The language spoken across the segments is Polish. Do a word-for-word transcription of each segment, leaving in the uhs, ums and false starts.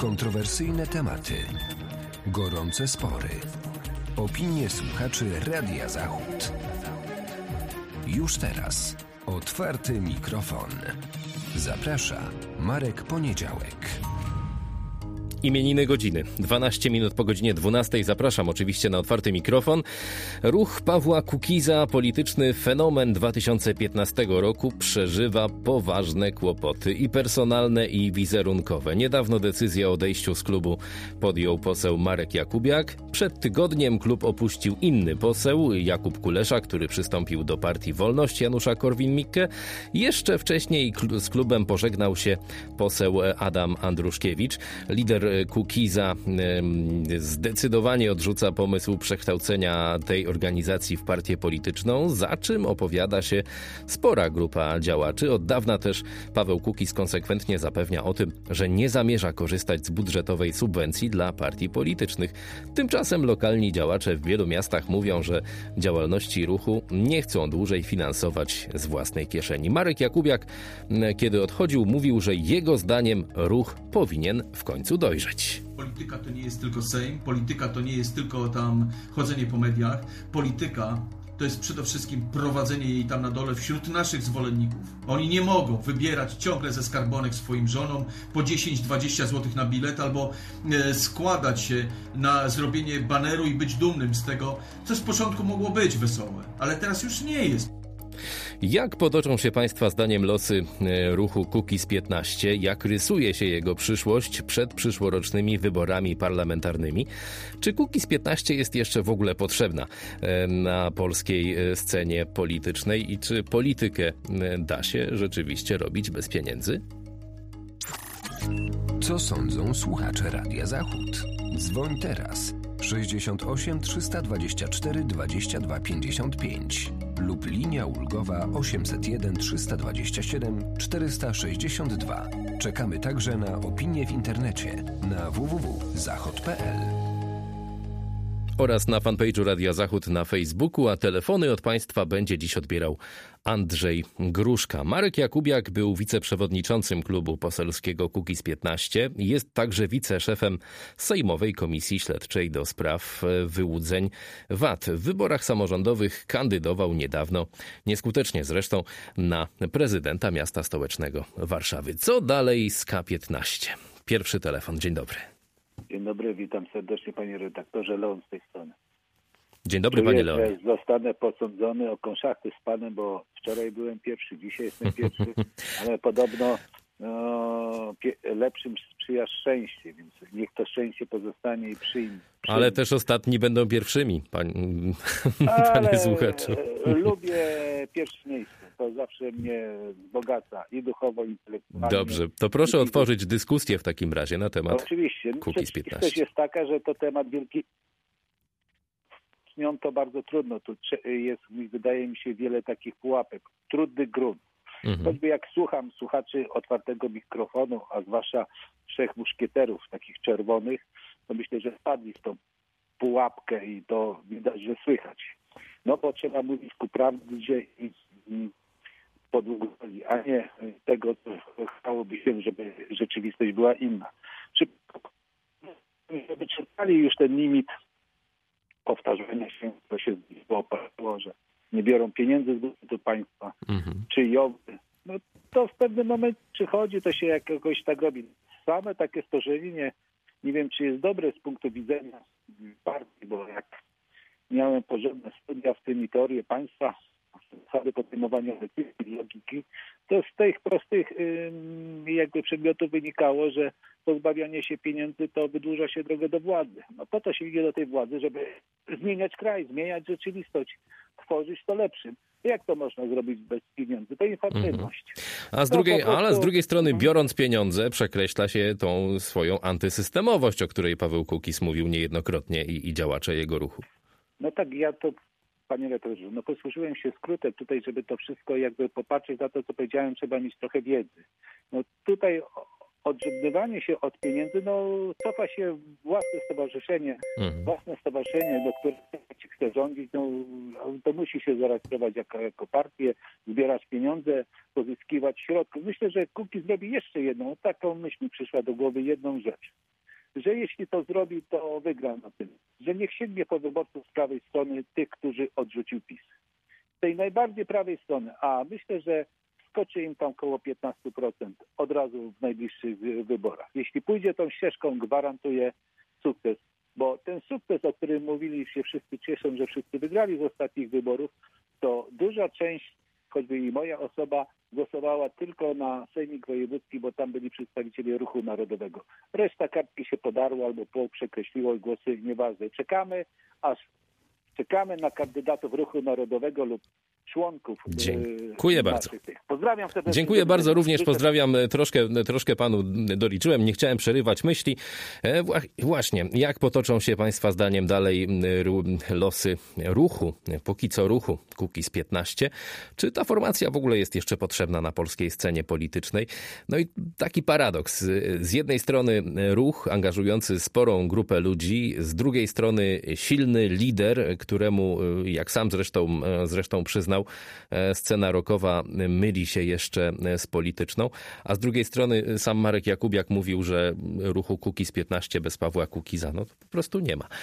Kontrowersyjne tematy, gorące spory, opinie słuchaczy Radia Zachód. Już teraz otwarty mikrofon. Zaprasza Marek Poniedziałek. Imieniny godziny. dwanaście minut po godzinie dwunastej. Zapraszam oczywiście na otwarty mikrofon. Ruch Pawła Kukiza, polityczny fenomen dwa tysiące piętnastego roku, przeżywa poważne kłopoty i personalne, i wizerunkowe. Niedawno decyzję o odejściu z klubu podjął poseł Marek Jakubiak. Przed tygodniem klub opuścił inny poseł, Jakub Kulesza, który przystąpił do partii Wolność Janusza Korwin-Mikke. Jeszcze wcześniej z klubem pożegnał się poseł Adam Andruszkiewicz. Lider Kukiza zdecydowanie odrzuca pomysł przekształcenia tej organizacji w partię polityczną, za czym opowiada się spora grupa działaczy. Od dawna też Paweł Kukiz konsekwentnie zapewnia o tym, że nie zamierza korzystać z budżetowej subwencji dla partii politycznych. Tymczasem lokalni działacze w wielu miastach mówią, że działalności ruchu nie chcą dłużej finansować z własnej kieszeni. Marek Jakubiak, kiedy odchodził, mówił, że jego zdaniem ruch powinien w końcu dojrzeć. Polityka to nie jest tylko Sejm, polityka to nie jest tylko tam chodzenie po mediach. Polityka to jest przede wszystkim prowadzenie jej tam na dole wśród naszych zwolenników. Oni nie mogą wybierać ciągle ze skarbonek swoim żonom po dziesięć dwadzieścia złotych na bilet albo e, składać się na zrobienie baneru i być dumnym z tego, co z początku mogło być wesołe, ale teraz już nie jest. Jak potoczą się Państwa zdaniem losy ruchu Kukiz piętnaście? Jak rysuje się jego przyszłość przed przyszłorocznymi wyborami parlamentarnymi? Czy Kukiz piętnaście jest jeszcze w ogóle potrzebna na polskiej scenie politycznej i czy politykę da się rzeczywiście robić bez pieniędzy? Co sądzą słuchacze Radia Zachód? Dzwoń teraz sześćdziesiąt osiem trzysta dwadzieścia cztery dwadzieścia dwa pięćdziesiąt pięć lub linia ulgowa osiemset jeden trzysta dwadzieścia siedem czterysta sześćdziesiąt dwa. Czekamy także na opinie w internecie na w w w kropka zachod kropka p l oraz na fanpage'u Radia Zachód na Facebooku, a telefony od Państwa będzie dziś odbierał Andrzej Gruszka. Marek Jakubiak był wiceprzewodniczącym klubu poselskiego Kukiz piętnaście. Jest także wiceszefem Sejmowej Komisji Śledczej do spraw wyłudzeń V A T. W wyborach samorządowych kandydował niedawno, nieskutecznie zresztą, na prezydenta miasta stołecznego Warszawy. Co dalej z K piętnaście? Pierwszy telefon. Dzień dobry. Dzień dobry, witam serdecznie panie redaktorze, Leon z tej strony. Dzień dobry. Czuję, panie Leonie. że zostanę posądzony o konszachty z panem, bo wczoraj byłem pierwszy, dzisiaj jestem pierwszy, ale podobno no, pie- lepszym sprzyja szczęście, więc niech to szczęście pozostanie i przyjmie. przyjmie. Ale też ostatni będą pierwszymi, panie, ale panie słuchaczu. Lubię pierwsze miejsce, to zawsze mnie wzbogaca i duchowo, i intelektualnie. Dobrze, to proszę otworzyć dyskusję w takim razie na temat Oczywiście. Kukiz piętnaście. Rzeczywistość jest taka, że to temat wielki. Z nią to bardzo trudno. Tu jest, wydaje mi się, wiele takich pułapek. Trudny grunt. Mhm. Choćby jak słucham słuchaczy otwartego mikrofonu, a zwłaszcza trzech muszkieterów takich czerwonych, to myślę, że wpadli w tą pułapkę i to widać, że słychać. No bo trzeba mówić ku prawdzie i, i po długoli, a nie tego, co chciałoby się, żeby rzeczywistość była inna. Czy wyczerpali już ten limit powtarzania się, to się opłaciło, że nie biorą pieniędzy z budżetu państwa, mhm. czy jowy. No to w pewnym momencie przychodzi, to się jakoś tak robi. Same takie stożenie, nie wiem, czy jest dobre z punktu widzenia partii, bo jak miałem porządne studia w tym i teorię państwa, zasady podejmowania decyzji, logiki, to z tych prostych jakby przedmiotów wynikało, że pozbawianie się pieniędzy to wydłuża się drogę do władzy. No po to się idzie do tej władzy, żeby zmieniać kraj, zmieniać rzeczywistość, tworzyć to lepszym. Jak to można zrobić bez pieniędzy? To infantylność. Mhm. A z drugiej, prostu... Ale z drugiej strony, biorąc pieniądze, przekreśla się tą swoją antysystemowość, o której Paweł Kukiz mówił niejednokrotnie i, i działacze jego ruchu. No tak, ja to, panie redaktorze, no posłużyłem się skrótem tutaj, żeby to wszystko jakby popatrzeć na to, co powiedziałem, trzeba mieć trochę wiedzy. No tutaj odżegnywanie się od pieniędzy, no cofa się własne stowarzyszenie, mhm. własne stowarzyszenie, do którego chce rządzić, no to musi się zarejestrować jako, jako partię, zbierać pieniądze, pozyskiwać środki. Myślę, że Kukiz zrobi jeszcze jedną, taką myśl mi przyszła do głowy, jedną rzecz. że jeśli to zrobi, to wygra na tym. Że niech sięgnie po wyborców z prawej strony, tych, którzy odrzucił PiS. Z tej najbardziej prawej strony, a myślę, że skoczy im tam około piętnaście procent od razu w najbliższych wyborach. Jeśli pójdzie tą ścieżką, gwarantuję sukces, bo ten sukces, o którym mówili, się wszyscy cieszą, że wszyscy wygrali z ostatnich wyborów, to duża część, choćby i moja osoba, głosowała tylko na Sejmik Wojewódzki, bo tam byli przedstawiciele Ruchu Narodowego. Reszta kartki się podarło albo przekreśliło i głosy nieważne. Czekamy, aż czekamy na kandydatów Ruchu Narodowego lub członków. Dziękuję yy, bardzo. Pozdrawiam serdecznie. Dziękuję bardzo, również pozdrawiam, troszkę, troszkę panu doliczyłem, nie chciałem przerywać myśli. E, właśnie, jak potoczą się państwa zdaniem dalej losy ruchu, póki co ruchu Kukiz piętnaście? Czy ta formacja w ogóle jest jeszcze potrzebna na polskiej scenie politycznej? No i taki paradoks. Z jednej strony ruch angażujący sporą grupę ludzi, z drugiej strony silny lider, któremu, jak sam zresztą, zresztą przyznał, scena rockowa myli się jeszcze z polityczną, a z drugiej strony sam Marek Jakubiak mówił, że ruchu Kukiz piętnaście bez Pawła Kukiza no to po prostu nie ma.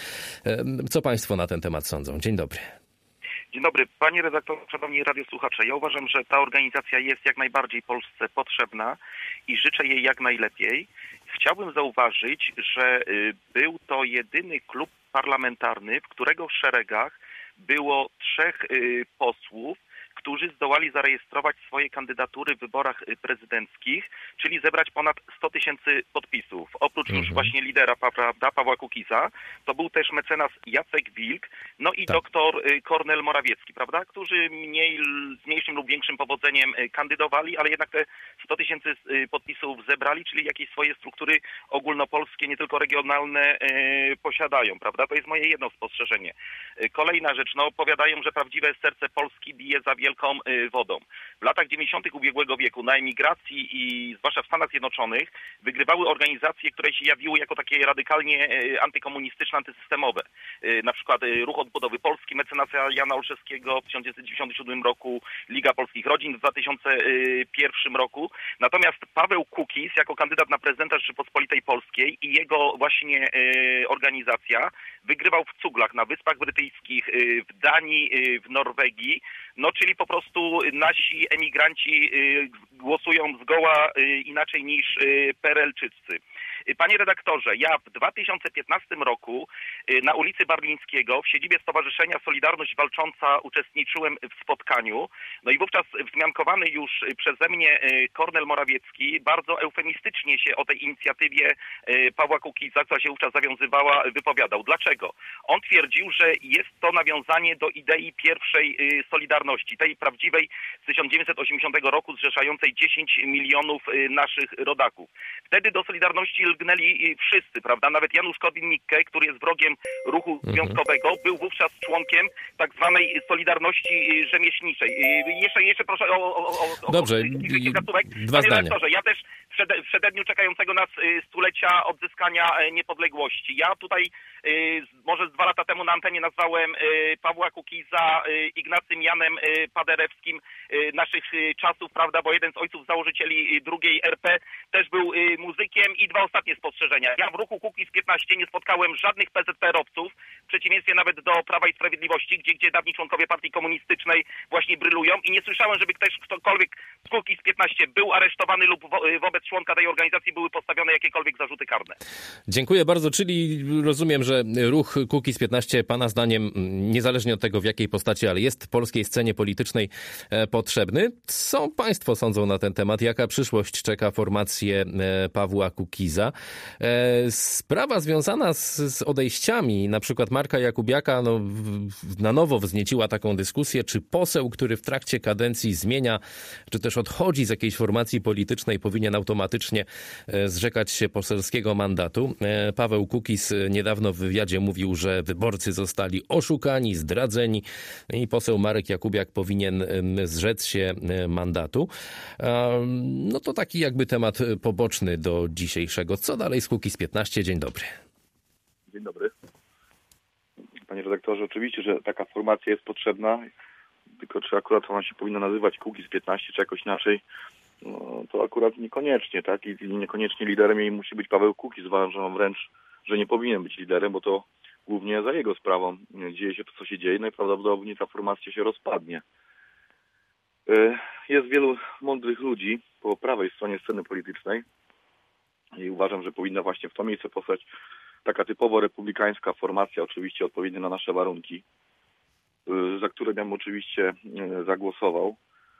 Co państwo na ten temat sądzą? Dzień dobry. Dzień dobry. Panie redaktorze, szanowni radiosłuchacze. Ja uważam, że ta organizacja jest jak najbardziej Polsce potrzebna i życzę jej jak najlepiej. Chciałbym zauważyć, że był to jedyny klub parlamentarny, w którego szeregach było trzech posłów, którzy zdołali zarejestrować swoje kandydatury w wyborach prezydenckich, czyli zebrać ponad sto tysięcy podpisów. Oprócz mhm. już właśnie lidera prawda, Pawła Kukiza, to był też mecenas Jacek Wilk, no i tak. doktor Kornel Morawiecki, prawda, którzy mniej, z mniejszym lub większym powodzeniem kandydowali, ale jednak te sto tysięcy podpisów zebrali, czyli jakieś swoje struktury ogólnopolskie, nie tylko regionalne posiadają, prawda? To jest moje jedno spostrzeżenie. Kolejna rzecz, no opowiadają, że prawdziwe serce Polski bije za wielką wodą. W latach dziewięćdziesiątych ubiegłego wieku na emigracji i zwłaszcza w Stanach Zjednoczonych wygrywały organizacje, które się jawiły jako takie radykalnie antykomunistyczne, antysystemowe. Na przykład Ruch Odbudowy Polski, mecenasa Jana Olszewskiego w tysiąc dziewięćset dziewięćdziesiątym siódmym roku, Liga Polskich Rodzin w dwa tysiące pierwszym roku. Natomiast Paweł Kukiz jako kandydat na prezydenta Rzeczypospolitej Polskiej i jego właśnie organizacja wygrywał w cuglach na Wyspach Brytyjskich, w Danii, w Norwegii, no czyli po prostu nasi emigranci głosują zgoła inaczej niż Perelczycy. Panie redaktorze, ja w dwa tysiące piętnastym roku na ulicy Barlińskiego w siedzibie Stowarzyszenia Solidarność Walcząca uczestniczyłem w spotkaniu. No i wówczas wzmiankowany już przeze mnie Kornel Morawiecki bardzo eufemistycznie się o tej inicjatywie Pawła Kukiza, która się wówczas zawiązywała, wypowiadał. Dlaczego? On twierdził, że jest to nawiązanie do idei pierwszej Solidarności, tej prawdziwej z tysiąc dziewięćset osiemdziesiątego roku zrzeszającej dziesięć milionów naszych rodaków. Wtedy do Solidarności lgnęli wszyscy, prawda? Nawet Janusz Korwin-Mikke, który jest wrogiem ruchu związkowego, był wówczas członkiem tak zwanej Solidarności Rzemieślniczej. Jeszcze, jeszcze proszę o, o, o, Dobrze, o kilka słówek. Dwa zdania. Ja też w przededniu czekającego nas stulecia odzyskania niepodległości. Ja tutaj może z dwa lata temu na antenie nazwałem Pawła Kukiza Ignacym Janem Paderewskim naszych czasów, prawda, bo jeden z ojców założycieli drugiej R P też był muzykiem. I dwa ostatnie spostrzeżenia. Ja w ruchu Kukiz piętnaście nie spotkałem żadnych P Z P R owców, w przeciwieństwie nawet do Prawa i Sprawiedliwości, gdzie, gdzie dawni członkowie partii komunistycznej właśnie brylują i nie słyszałem, żeby ktoś, ktokolwiek z Kukiz piętnaście był aresztowany lub wo, wobec członka tej organizacji były postawione jakiekolwiek zarzuty karne. Dziękuję bardzo, czyli rozumiem, że ruch Kukiz piętnaście pana zdaniem, niezależnie od tego w jakiej postaci, ale jest polskiej scenie politycznej potrzebny. Co państwo sądzą na ten temat? Jaka przyszłość czeka formację Pawła Kukiza? Sprawa związana z, z odejściami, na przykład Marka Jakubiaka, no, w, na nowo wznieciła taką dyskusję, czy poseł, który w trakcie kadencji zmienia, czy też odchodzi z jakiejś formacji politycznej, powinien automatycznie zrzekać się poselskiego mandatu. Paweł Kukiz niedawno w wywiadzie mówił, że wyborcy zostali oszukani, zdradzeni i poseł Marek Jakubiak powinien zrzec się mandatu. No to taki jakby temat poboczny do dzisiejszego. Co dalej z Kukiz piętnaście? Dzień dobry. Dzień dobry. Panie redaktorze, oczywiście, że taka formacja jest potrzebna, tylko czy akurat ona się powinna nazywać Kukiz piętnaście, czy jakoś inaczej, no, to akurat niekoniecznie, tak? I niekoniecznie liderem jej musi być Paweł Kukiz. Uważam wręcz, że nie powinien być liderem, bo to głównie za jego sprawą dzieje się to, co się dzieje. Najprawdopodobniej ta formacja się rozpadnie. Jest wielu mądrych ludzi po prawej stronie sceny politycznej i uważam, że powinna właśnie w to miejsce powstać taka typowo republikańska formacja, oczywiście odpowiednia na nasze warunki, za które bym oczywiście zagłosował.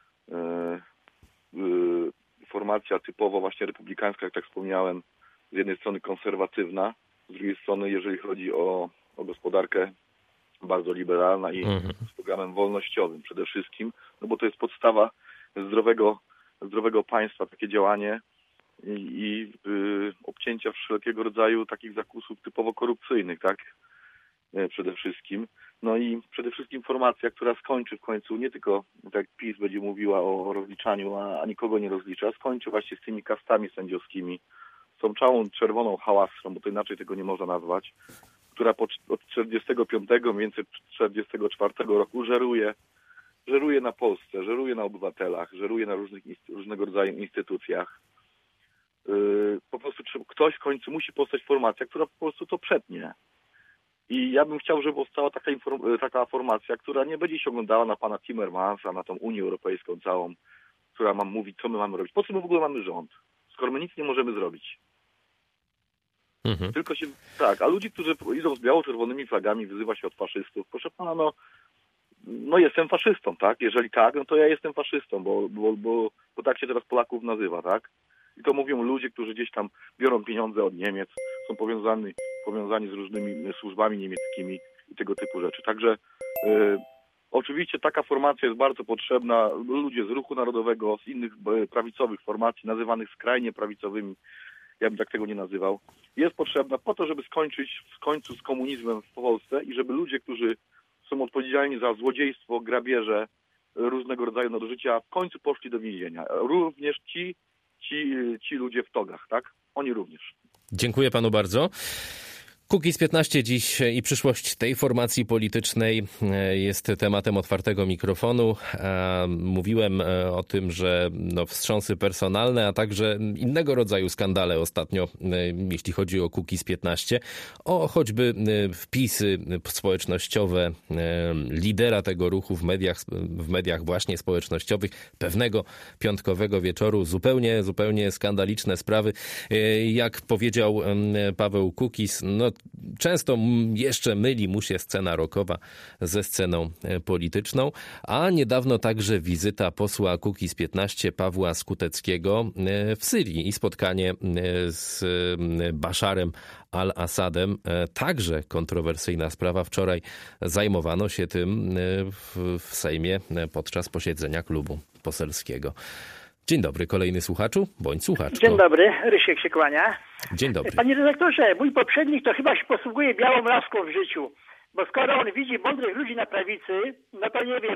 Formacja typowo właśnie republikańska, jak tak wspomniałem, z jednej strony konserwatywna, z drugiej strony, jeżeli chodzi o, o gospodarkę, bardzo liberalna i mhm. z programem wolnościowym przede wszystkim, no bo to jest podstawa zdrowego, zdrowego państwa, takie działanie i, i y, obcięcia wszelkiego rodzaju takich zakusów typowo korupcyjnych, tak, y, przede wszystkim. No i przede wszystkim formacja, która skończy w końcu, nie tylko, tak jak PiS będzie mówiła o rozliczaniu, a, a nikogo nie rozlicza, skończy właśnie z tymi kastami sędziowskimi, z tą całą czerwoną hałastrą, bo to inaczej tego nie można nazwać, która po, od czterdziestego piątego, mniej więcej czterdziestego czwartego roku żeruje, żeruje na Polsce, żeruje na obywatelach, żeruje na różnych, różnego rodzaju instytucjach. Yy, po prostu ktoś w końcu musi powstać formacja, która po prostu to przetnie. I ja bym chciał, żeby powstała taka, inform- taka formacja, która nie będzie się oglądała na pana Timmermansa, na tą Unię Europejską całą, która ma mówić, co my mamy robić. Po co my w ogóle mamy rząd, skoro my nic nie możemy zrobić? Mhm. Tylko się, tak, a ludzi, którzy idą z biało-czerwonymi flagami, wyzywa się od faszystów. Proszę pana, no, no jestem faszystą, tak? Jeżeli tak, no to ja jestem faszystą, bo, bo, bo, bo tak się teraz Polaków nazywa, tak? I to mówią ludzie, którzy gdzieś tam biorą pieniądze od Niemiec, są powiązani, powiązani z różnymi służbami niemieckimi i tego typu rzeczy. Także y, oczywiście taka formacja jest bardzo potrzebna. Ludzie z Ruchu Narodowego, z innych prawicowych formacji, nazywanych skrajnie prawicowymi, ja bym tak tego nie nazywał, jest potrzebna po to, żeby skończyć w końcu z komunizmem w Polsce i żeby ludzie, którzy są odpowiedzialni za złodziejstwo, grabieże, różnego rodzaju nadużycia, w końcu poszli do więzienia. Również ci, ci, ci ludzie w togach, tak? Oni również. Dziękuję panu bardzo. Kukiz piętnaście dziś i przyszłość tej formacji politycznej jest tematem otwartego mikrofonu. Mówiłem o tym, że no wstrząsy personalne, a także innego rodzaju skandale ostatnio, jeśli chodzi o Kukiz piętnaście, o choćby wpisy społecznościowe lidera tego ruchu w mediach, w mediach właśnie społecznościowych pewnego piątkowego wieczoru. Zupełnie, zupełnie skandaliczne sprawy. Jak powiedział Paweł Kukiz, no często jeszcze myli mu się scena rockowa ze sceną polityczną, a niedawno także wizyta posła Kukiz piętnaście Pawła Skuteckiego w Syrii i spotkanie z Baszarem al-Assadem. Także kontrowersyjna sprawa. Wczoraj zajmowano się tym w, w Sejmie podczas posiedzenia klubu poselskiego. Dzień dobry, kolejny słuchaczu, bądź słuchaczko. Dzień dobry, Rysiek się kłania. Dzień dobry. Panie redaktorze, mój poprzednik to chyba się posługuje białą laską w życiu, bo skoro on widzi mądrych ludzi na prawicy, no to nie wiem...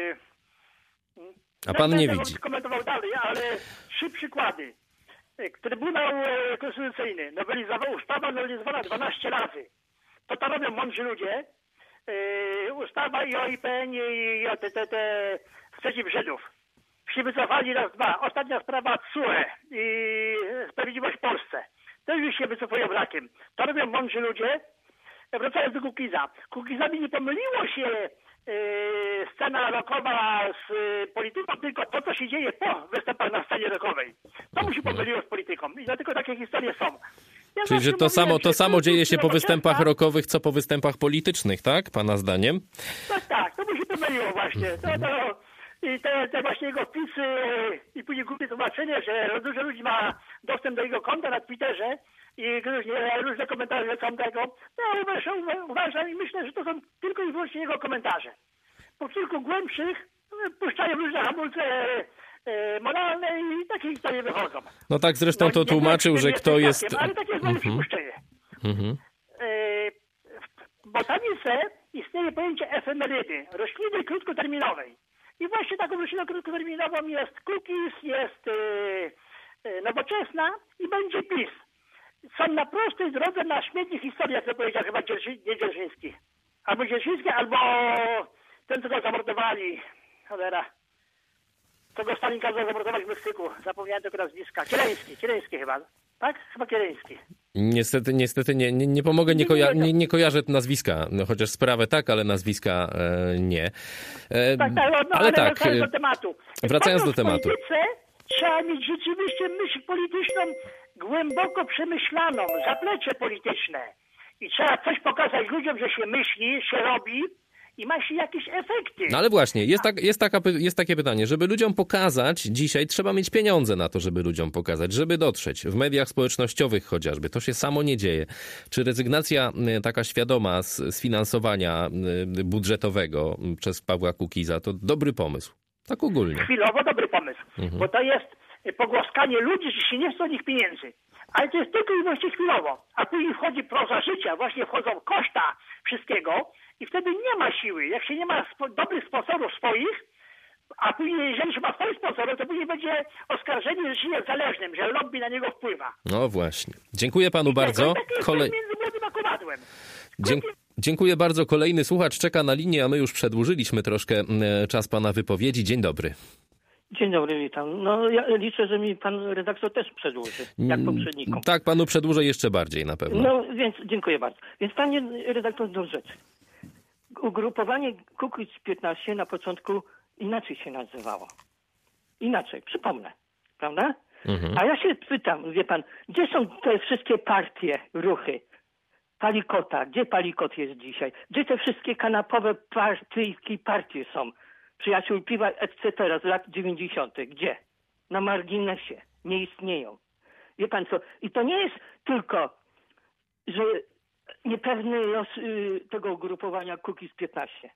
A pan nie widzi. Nie komentował dalej, ale trzy przykłady. Trybunał Konstytucyjny nowelizował, ustawa nowelizowana dwanaście razy. To to robią mądrzy ludzie. Ustawa i o I P N i o te, te, te sprzeciw Żydów. Się wycofali raz, dwa. Ostatnia sprawa C U E i Sprawiedliwość w Polsce. To już się wycofują brakiem. To robią mądrzy ludzie. Wracając do Kukiza. Kukizowi nie pomyliło się yy, scena rockowa z yy, polityką, tylko to, co się dzieje po występach na scenie rockowej. To mu się pomyliło z polityką. I dlatego takie historie są. Ja Czyli, że to samo, to samo dzieje się po występach rockowych, co po występach politycznych, tak? Pana zdaniem? Tak, tak. To mu się pomyliło właśnie. To, to, I te, te właśnie jego wpisy i później głupie tłumaczenie, że dużo ludzi ma dostęp do jego konta na Twitterze i różne, różne komentarze są tego. No, ja uważam, uważam i myślę, że to są tylko i wyłącznie jego komentarze. Po kilku głębszych puszczają różne hamulce e, moralne i takie historie wychodzą. No tak, zresztą to tłumaczył, że kto jest... Takiem, ale takie jest moje przypuszczenie. Mhm. E, w botanice istnieje pojęcie efemerydy, rośliny krótkoterminowej. I właśnie taką rośliną krótkoterminową jest Kukiz, jest yy, yy, Nowoczesna i będzie PiS. Są na prostej drodze na śmietnik historii, jak to powiedział chyba Dzierży, nie Dzierżyński. Albo Dzierżyński, albo ten, co go zamordowali. Cholera. kogo Stalin kazał zamordować w Meksyku. Zapomniałem tego nazwiska. Kieleński, Kieleński chyba. Tak? Chyba Kieleński. Niestety, niestety nie, nie, nie pomogę, nie, koja- nie, nie kojarzę nazwiska, no, chociaż sprawę tak, ale nazwiska e, nie. E, tak, tak, no, ale, ale tak, wracając do tematu. Wracając do tematu. W polityce trzeba mieć rzeczywiście myśl polityczną głęboko przemyślaną, zaplecze polityczne. I trzeba coś pokazać ludziom, że się myśli, się robi i ma się jakieś efekty. No ale właśnie, jest, tak, jest, taka, jest takie pytanie, żeby ludziom pokazać, dzisiaj trzeba mieć pieniądze na to, żeby ludziom pokazać, żeby dotrzeć. W mediach społecznościowych chociażby, to się samo nie dzieje. Czy rezygnacja taka świadoma z, z finansowania budżetowego przez Pawła Kukiza to dobry pomysł? Tak ogólnie. Chwilowo dobry pomysł, mhm. bo to jest pogłaskanie ludzi, że się nie chce od nich pieniędzy. Ale to jest tylko i wyłącznie chwilowo. A później wchodzi proza życia, właśnie wchodzą koszta wszystkiego i wtedy nie ma siły. Jak się nie ma spo- dobrych sponsorów swoich, a później jeżeli się ma swoich sponsorów, to później będzie oskarżenie, że się jest zależnym, że lobby na niego wpływa. No właśnie. Dziękuję panu bardzo. Kolej... między młodym a kowadłem. Dzie- dziękuję bardzo. Kolejny słuchacz czeka na linię, a my już przedłużyliśmy troszkę czas pana wypowiedzi. Dzień dobry. Dzień dobry, witam. No ja liczę, że mi pan redaktor też przedłuży, jak poprzednikom. Tak, panu przedłużę jeszcze bardziej na pewno. No więc dziękuję bardzo. Więc panie redaktor, do rzeczy. Ugrupowanie Kukiz piętnaście na początku inaczej się nazywało. Inaczej, przypomnę, prawda? Mhm. A ja się pytam, wie pan, gdzie są te wszystkie partie, ruchy? Palikota, gdzie Palikot jest dzisiaj? Gdzie te wszystkie kanapowe partyjki partie są? Przyjaciół piwa, et cetera z lat dziewięćdziesiątych. Gdzie? Na marginesie. Nie istnieją. Wie pan co? I to nie jest tylko, że niepewny los y, tego ugrupowania Kukiz piętnaście.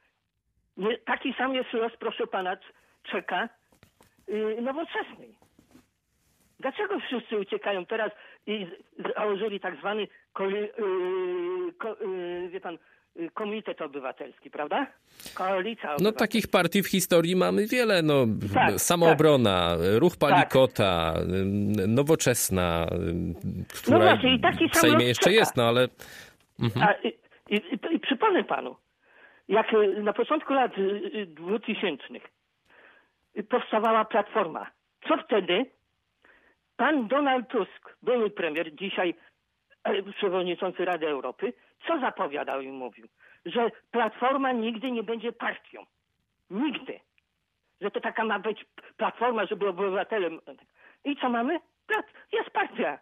Nie, taki sam jest los, proszę pana, czeka y, Nowoczesnej. Dlaczego wszyscy uciekają teraz i założyli tak zwany koli, y, ko, y, wie pan, Komitet Obywatelski, prawda? Koalicja Obywatelska. No takich partii w historii mamy wiele. No, tak, Samoobrona, tak. Ruch Palikota, tak. Nowoczesna, która no właśnie, i taki w Sejmie jeszcze czeka. Jest, no ale... Mhm. A, i, i, i, I przypomnę panu, jak na początku lat dwutysięcznych powstawała Platforma, co wtedy pan Donald Tusk, były premier, dzisiaj przewodniczący Rady Europy, co zapowiadał i mówił? Że Platforma nigdy nie będzie partią. Nigdy. Że to taka ma być Platforma, żeby obywatelem... I co mamy? Jest partia.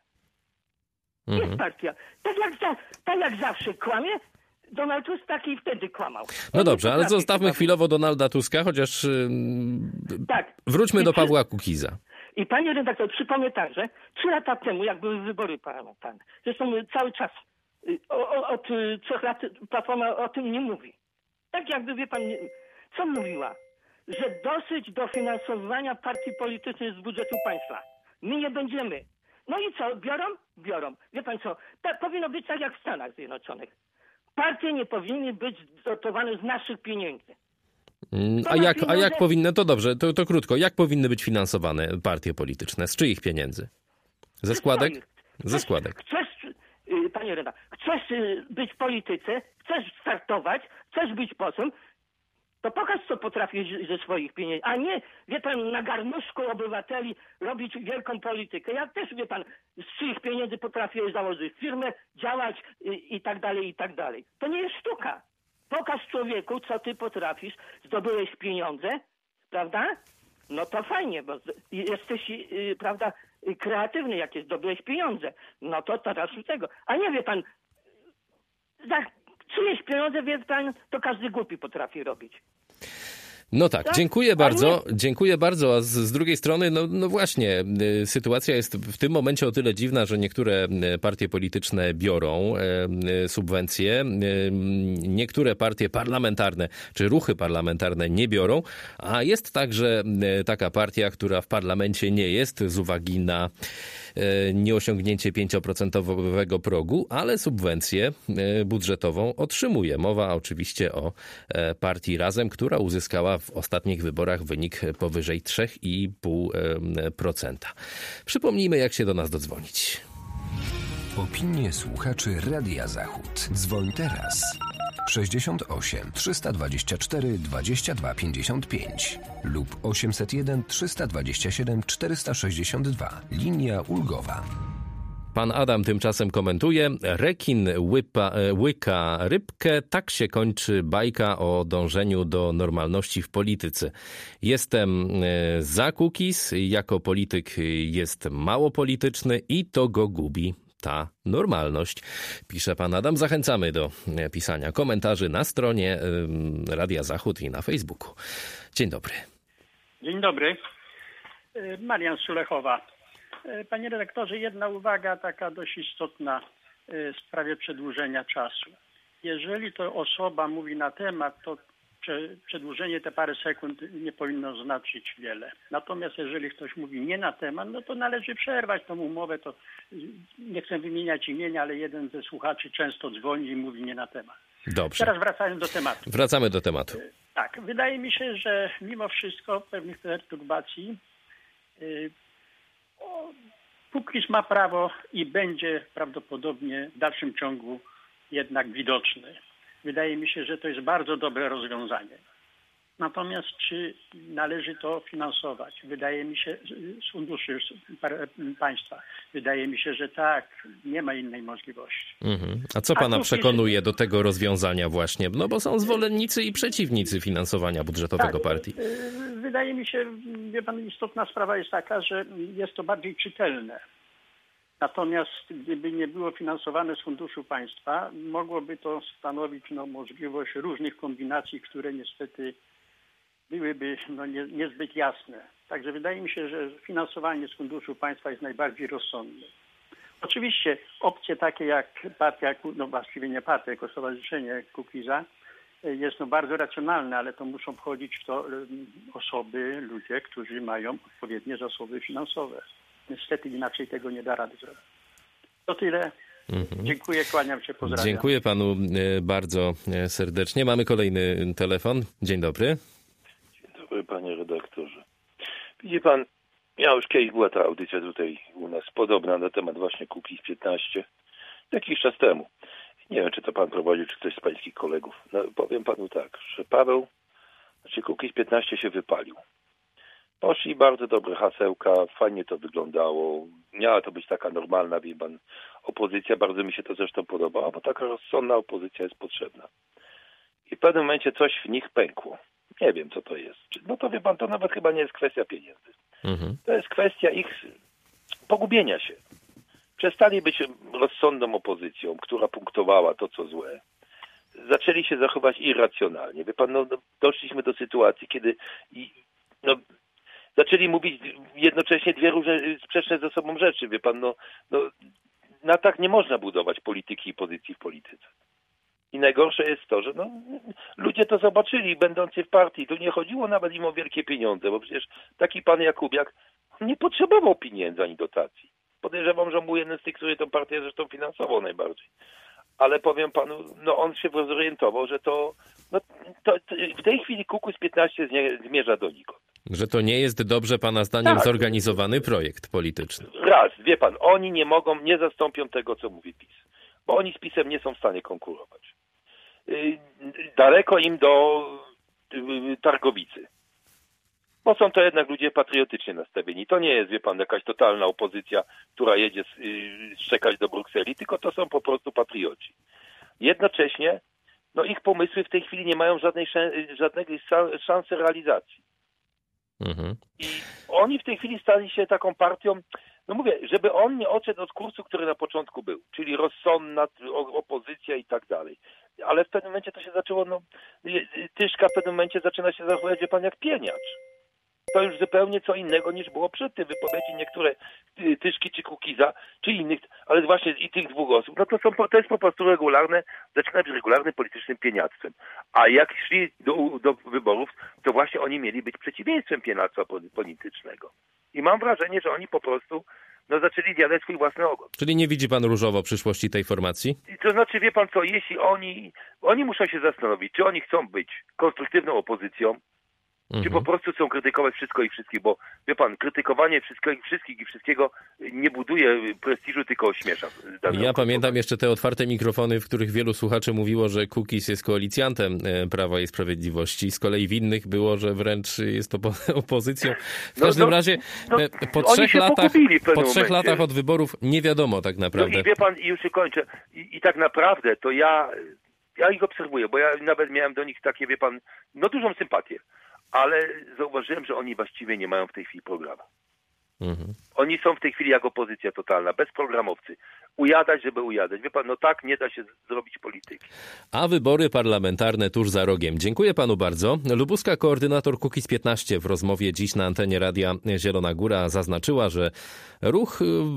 Mhm. Jest partia. Tak jak, za, tak jak zawsze kłamie, Donald Tusk taki i wtedy kłamał. No On dobrze, ale zostawmy chwilowo Donalda Tuska, chociaż yy, tak. Wróćmy I do Pawła Kukiza. I panie redaktor, przypomnę także, trzy lata temu, jak były wybory parlamentarne, zresztą cały czas o, o, od trzech lat Platforma o tym nie mówi. Tak jakby, wie pan, co mówiła? Że dosyć dofinansowania partii politycznych z budżetu państwa. My nie będziemy. No i co? Biorą? Biorą. Wie pan co? To powinno być tak jak w Stanach Zjednoczonych. Partie nie powinny być dotowane z naszych pieniędzy. A jak, a jak powinny, to dobrze, to, to krótko, jak powinny być finansowane partie polityczne? Z czyich pieniędzy? Ze składek? Ze składek. Chcesz, panie redaktor, chcesz być w polityce, chcesz startować, chcesz być posłem, to pokaż, co potrafisz ze swoich pieniędzy, a nie, wie pan, na garnuszku obywateli robić wielką politykę. Ja też, wie pan, z czyich pieniędzy potrafię założyć firmę, działać i, i tak dalej, i tak dalej. To nie jest sztuka. Pokaż człowieku, co ty potrafisz, zdobyłeś pieniądze, prawda? No to fajnie, bo jesteś, yy, prawda, kreatywny, jakie zdobyłeś pieniądze. No to teraz tego. A nie, wie pan, za czyjeś pieniądze, wie pan, to każdy głupi potrafi robić. No tak, tak, dziękuję bardzo, dziękuję bardzo, a z, z drugiej strony, no, no właśnie, y, sytuacja jest w tym momencie o tyle dziwna, że niektóre partie polityczne biorą y, subwencje, y, niektóre partie parlamentarne, czy ruchy parlamentarne nie biorą, a jest także y, taka partia, która w parlamencie nie jest z uwagi na y, nieosiągnięcie pięcioprocentowego progu, ale subwencję y, budżetową otrzymuje. Mowa oczywiście o y, partii Razem, która uzyskała w ostatnich wyborach wynik powyżej trzy i pół procenta. Przypomnijmy, jak się do nas dodzwonić. Opinie słuchaczy Radia Zachód. Dzwoń teraz. sześćdziesiąt osiem trzysta dwadzieścia cztery dwadzieścia dwa pięćdziesiąt pięć lub osiemset jeden trzysta dwadzieścia siedem czterysta sześćdziesiąt dwa. Linia ulgowa. Pan Adam tymczasem komentuje: rekin łypa, łyka rybkę, tak się kończy bajka o dążeniu do normalności w polityce. Jestem za Kukiz, jako polityk jest mało polityczny i to go gubi ta normalność, pisze pan Adam. Zachęcamy do pisania komentarzy na stronie Radia Zachód i na Facebooku. Dzień dobry. Dzień dobry. Marian Sulechowa. Panie redaktorze, jedna uwaga taka dość istotna w sprawie przedłużenia czasu. Jeżeli to osoba mówi na temat, to przedłużenie te parę sekund nie powinno znaczyć wiele. Natomiast jeżeli ktoś mówi nie na temat, no to należy przerwać tą umowę. To nie chcę wymieniać imienia, ale jeden ze słuchaczy często dzwoni i mówi nie na temat. Dobrze. Teraz wracając do tematu. Wracamy do tematu. Tak, wydaje mi się, że mimo wszystko pewnych perturbacji Kukiz ma prawo i będzie prawdopodobnie w dalszym ciągu jednak widoczny. Wydaje mi się, że to jest bardzo dobre rozwiązanie. Natomiast czy należy to finansować? Wydaje mi się, z funduszy państwa. Wydaje mi się, że tak, nie ma innej możliwości. Mhm. A co pana A przekonuje do tego rozwiązania właśnie? No bo są zwolennicy i przeciwnicy finansowania budżetowego tak, partii. Wydaje mi się, wie pan, istotna sprawa jest taka, że jest to bardziej czytelne. Natomiast gdyby nie było finansowane z funduszu państwa, mogłoby to stanowić no, możliwość różnych kombinacji, które niestety byłyby no, nie, niezbyt jasne. Także wydaje mi się, że finansowanie z funduszu państwa jest najbardziej rozsądne. Oczywiście opcje takie jak partia, no właściwie nie partia, jako stowarzyszenie Kukiza jest no, bardzo racjonalne, ale to muszą wchodzić w to osoby, ludzie, którzy mają odpowiednie zasoby finansowe. Niestety inaczej tego nie da rady zrobić. To tyle. Mhm. Dziękuję, kłaniam się, pozdrawiam. Dziękuję panu bardzo serdecznie. Mamy kolejny telefon. Dzień dobry. Dzień dobry, panie redaktorze. Widzi pan, ja już kiedyś była ta audycja tutaj u nas podobna na temat właśnie Kukiz piętnaście. Jakiś czas temu. Nie wiem, czy to pan prowadził, czy ktoś z pańskich kolegów. No, powiem panu tak, że Paweł, znaczy Kukiz piętnaście się wypalił. Poszli bardzo dobre hasełka, fajnie to wyglądało. Miała to być taka normalna, wie pan, opozycja. Bardzo mi się to zresztą podobało, bo taka rozsądna opozycja jest potrzebna. I w pewnym momencie coś w nich pękło. Nie wiem, co to jest. No to wie pan, to nawet chyba nie jest kwestia pieniędzy. Mhm. To jest kwestia ich pogubienia się. Przestali być rozsądną opozycją, która punktowała to, co złe. Zaczęli się zachować irracjonalnie. Wie pan, no, doszliśmy do sytuacji, kiedy i, no, zaczęli mówić jednocześnie dwie różne, sprzeczne ze sobą rzeczy. Wie pan, no, no na tak nie można budować polityki i pozycji w polityce. I najgorsze jest to, że no, ludzie to zobaczyli, będący w partii. Tu nie chodziło nawet im o wielkie pieniądze, bo przecież taki pan Jakubiak nie potrzebował pieniędzy ani dotacji. Podejrzewam, że był jeden z tych, który tę partię zresztą finansował najbardziej. Ale powiem panu, no on się zorientował, że to, no, to, to w tej chwili Kukiz piętnaście zmierza donikąd. Że to nie jest dobrze pana zdaniem tak. zorganizowany projekt polityczny. Raz, wie pan, oni nie mogą, nie zastąpią tego, co mówi PiS. Bo oni z PiS-em nie są w stanie konkurować. Yy, daleko im do yy, Targowicy. Bo są to jednak ludzie patriotycznie nastawieni. To nie jest, wie pan, jakaś totalna opozycja, która jedzie yy, szczekać do Brukseli, tylko to są po prostu patrioci. Jednocześnie, no ich pomysły w tej chwili nie mają żadnej, żadnej szansy realizacji. Mhm. I oni w tej chwili stali się taką partią, no mówię, żeby on nie odszedł od kursu, który na początku był, czyli rozsądna opozycja i tak dalej. Ale w pewnym momencie to się zaczęło, no, Tyszka w pewnym momencie zaczyna się zachowywać, wie pan, jak pieniacz. To już zupełnie co innego niż było przed tym. Wypowiedzi niektóre Tyszki czy Kukiza, czy innych, ale właśnie i tych dwóch osób, no to, są, to jest po prostu regularne, zaczyna być regularnym politycznym pieniactwem. A jak szli do, do wyborów, to właśnie oni mieli być przeciwieństwem pieniactwa politycznego. I mam wrażenie, że oni po prostu no, zaczęli zjadać swój własny ogon. Czyli nie widzi pan różowo przyszłości tej formacji? To znaczy, wie pan co, jeśli oni, oni muszą się zastanowić, czy oni chcą być konstruktywną opozycją, Mhm. Czy po prostu chcą krytykować wszystko i wszystkich, bo wie pan, krytykowanie wszystkiego, wszystkich i wszystkiego nie buduje prestiżu, tylko ośmiesza. Ja pamiętam jeszcze te otwarte mikrofony, w których wielu słuchaczy mówiło, że Kukiz jest koalicjantem Prawa i Sprawiedliwości. Z kolei w innych było, że wręcz jest opo- opozycją. W każdym no, no, razie no, po trzech, latach, po trzech latach od wyborów nie wiadomo tak naprawdę. No i wie pan, i już się kończę, i, i tak naprawdę to ja, ja ich obserwuję, bo ja nawet miałem do nich takie, wie pan, no dużą sympatię, ale zauważyłem, że oni właściwie nie mają w tej chwili programu. Mhm. Oni są w tej chwili jak opozycja totalna, bezprogramowcy. Ujadać, żeby ujadać. Wie pan, no tak nie da się z- zrobić polityki. A wybory parlamentarne tuż za rogiem. Dziękuję panu bardzo. Lubuska, koordynator Kukiz piętnaście, w rozmowie dziś na antenie Radia Zielona Góra zaznaczyła, że ruch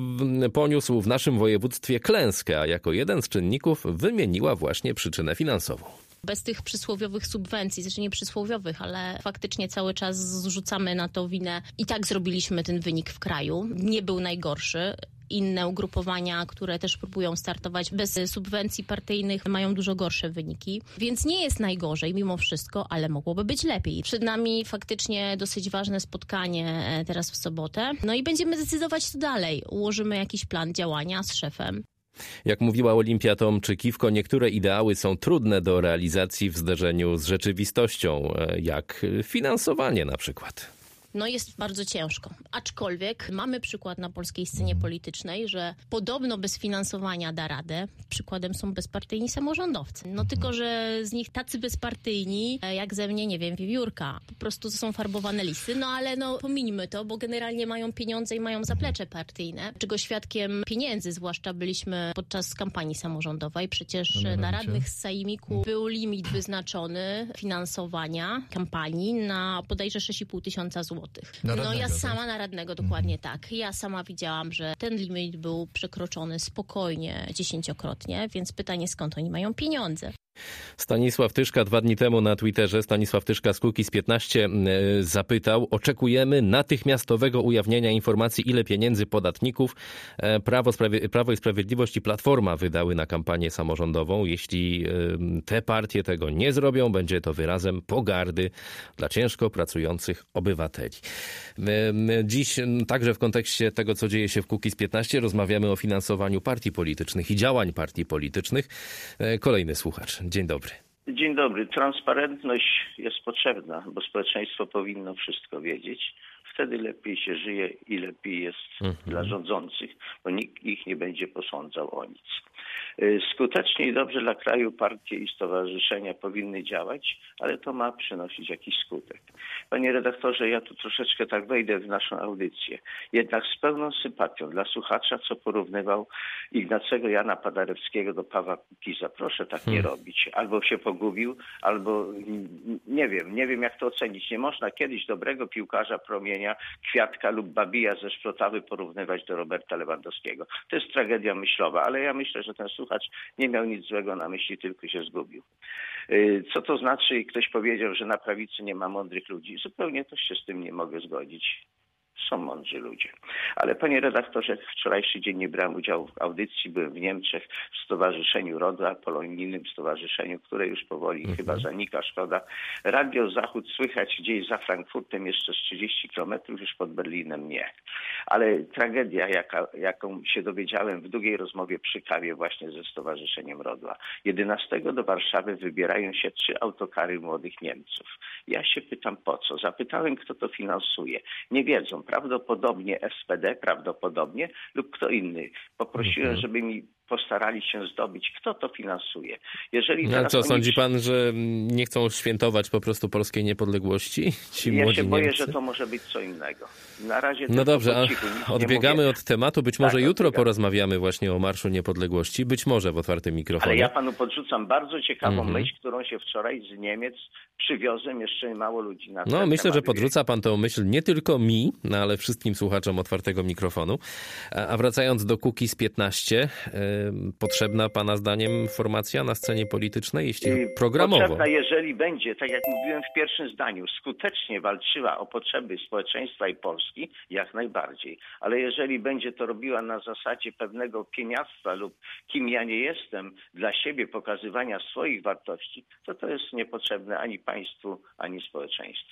poniósł w naszym województwie klęskę, a jako jeden z czynników wymieniła właśnie przyczynę finansową. Bez tych przysłowiowych subwencji, znaczy nie przysłowiowych, ale faktycznie cały czas zrzucamy na to winę. I tak zrobiliśmy ten wynik w kraju. Nie był najgorszy. Inne ugrupowania, które też próbują startować bez subwencji partyjnych, mają dużo gorsze wyniki. Więc nie jest najgorzej mimo wszystko, ale mogłoby być lepiej. Przed nami faktycznie dosyć ważne spotkanie teraz w sobotę. No i będziemy decydować co dalej. Ułożymy jakiś plan działania z szefem. Jak mówiła Olimpia Tomczykiwko, niektóre ideały są trudne do realizacji w zderzeniu z rzeczywistością, jak finansowanie na przykład. No jest bardzo ciężko. Aczkolwiek mamy przykład na polskiej scenie politycznej, że podobno bez finansowania da radę. Przykładem są bezpartyjni samorządowcy. No tylko, że z nich tacy bezpartyjni, jak ze mnie, nie wiem, wiewiórka. Po prostu to są farbowane listy. No ale no pomińmy to, bo generalnie mają pieniądze i mają zaplecze partyjne. Czego świadkiem pieniędzy zwłaszcza byliśmy podczas kampanii samorządowej. Przecież na, na radnych z Sejmiku był limit wyznaczony finansowania kampanii na bodajże sześć i pół tysiąca złotych. No ja sama tak? na radnego, dokładnie mhm. tak. Ja sama widziałam, że ten limit był przekroczony spokojnie dziesięciokrotnie, więc pytanie, skąd oni mają pieniądze? Stanisław Tyszka dwa dni temu na Twitterze, Stanisław Tyszka z Kukiz piętnaście zapytał, oczekujemy natychmiastowego ujawnienia informacji, ile pieniędzy podatników Prawo, Sprawie, Prawo i Sprawiedliwość i Platforma wydały na kampanię samorządową. Jeśli te partie tego nie zrobią, będzie to wyrazem pogardy dla ciężko pracujących obywateli. Dziś także w kontekście tego, co dzieje się w Kukiz piętnaście, rozmawiamy o finansowaniu partii politycznych i działań partii politycznych. Kolejny słuchacz. Dzień dobry. Dzień dobry. Transparentność jest potrzebna, bo społeczeństwo powinno wszystko wiedzieć. Wtedy lepiej się żyje i lepiej jest mhm. dla rządzących, bo nikt ich nie będzie posądzał o nic. Skutecznie i dobrze dla kraju partie i stowarzyszenia powinny działać, ale to ma przynosić jakiś skutek. Panie redaktorze, ja tu troszeczkę tak wejdę w naszą audycję. Jednak z pełną sympatią dla słuchacza, co porównywał Ignacego Jana Paderewskiego do Pawła Kukiza. Proszę tak nie hmm. robić. Albo się pogubił, albo nie wiem, nie wiem jak to ocenić. Nie można kiedyś dobrego piłkarza Promienia, Kwiatka lub Babija ze Szprotawy porównywać do Roberta Lewandowskiego. To jest tragedia myślowa, ale ja myślę, że ten słuchacz nie miał nic złego na myśli, tylko się zgubił. Co to znaczy? Ktoś powiedział, że na prawicy nie ma mądrych ludzi. Zupełnie też się z tym nie mogę zgodzić. Są mądrzy ludzie. Ale panie redaktorze, wczorajszy dzień nie brałem udziału w audycji. Byłem w Niemczech w Stowarzyszeniu RODA, polonijnym stowarzyszeniu, które już powoli mhm. chyba zanika, szkoda. Radio Zachód słychać gdzieś za Frankfurtem, jeszcze z trzydzieści kilometrów, już pod Berlinem nie. Ale tragedia, jaka, jaką się dowiedziałem w długiej rozmowie przy kawie właśnie ze Stowarzyszeniem RODA. jedenastego do Warszawy wybierają się trzy autokary młodych Niemców. Ja się pytam po co? Zapytałem, kto to finansuje. Nie wiedzą. Prawdopodobnie S P D, prawdopodobnie lub kto inny. Poprosiłem, mhm. żeby mi postarali się zdobyć, kto to finansuje. Jeżeli no, co, oni... sądzi pan, że nie chcą świętować po prostu polskiej niepodległości? Ci ja młodzi się boję, Niemcy? że to może być co innego. Na razie no dobrze, a odbiegamy od tematu. Być może tak, jutro odbiegamy. Porozmawiamy właśnie o Marszu Niepodległości. Być może w otwartym mikrofonie. Ale ja panu podrzucam bardzo ciekawą mhm. myśl, którą się wczoraj z Niemiec przywiozłem. Jeszcze mało ludzi na ten No myślę, temat. że podrzuca pan tą myśl nie tylko mi, no, ale wszystkim słuchaczom otwartego mikrofonu. A wracając do Kukiz piętnaście, potrzebna pana zdaniem formacja na scenie politycznej, jeśli programowo? Potrzebna, jeżeli będzie, tak jak mówiłem w pierwszym zdaniu, skutecznie walczyła o potrzeby społeczeństwa i Polski, jak najbardziej. Ale jeżeli będzie to robiła na zasadzie pewnego pieniactwa lub kim ja nie jestem, dla siebie pokazywania swoich wartości, to to jest niepotrzebne ani państwu, ani społeczeństwu.